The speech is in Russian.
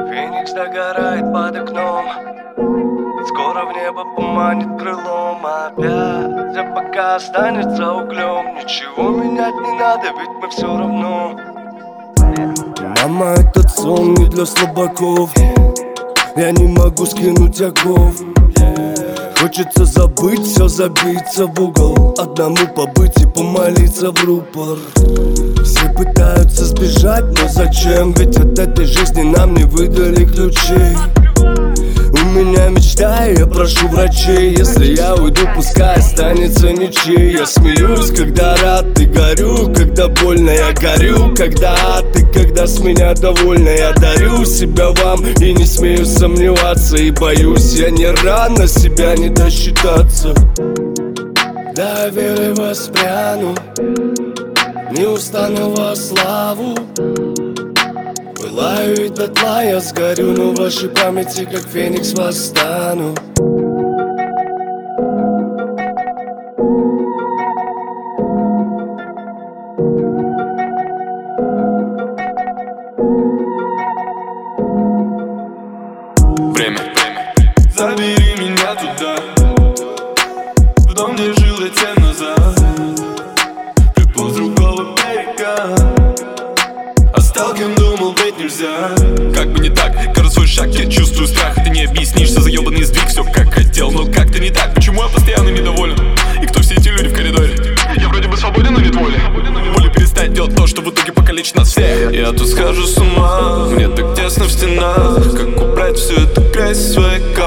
Феникс догорает под окном, скоро в небо поманит крылом. Опять, а пока останется углем, ничего менять не надо, ведь мы все равно. Мама, этот сон не для слабаков. Я не могу скинуть оков. Хочется забыть все, забиться в угол, одному побыть и помолиться в рупор. Все пытаются сбежать, но зачем? Ведь от этой жизни нам не выдали ключей. У меня мечта, и я прошу врачей. Если я уйду, пускай останется ничей. Я смеюсь, когда рад, и горю, когда больно, я горю, когда ад, и когда с меня довольна. Я дарю себя вам и не смею сомневаться. И боюсь, я не рано себя не досчитаться. Да, я верю, воспряну, не устану во славу. Пылаю и дотла я сгорю, но в вашей памяти как феникс восстану. Время, забери меня туда, в дом, где жил лет 7 назад. Приплыл с другого берега, а стал, кем думал, быть нельзя. Как бы не так, каждый свой шаг, я чувствую страх. И ты не объяснишь, за заебанный сдвиг. Все как хотел, но как-то не так. Почему я постоянно недоволен? И кто все эти люди в коридоре? Я вроде бы свободен, но нет воли. Воля перестать делать то, что в итоге покалечит нас всех. Я тут схожу с ума, мне так тесно в стенах. Как убрать всю эту грязь из своей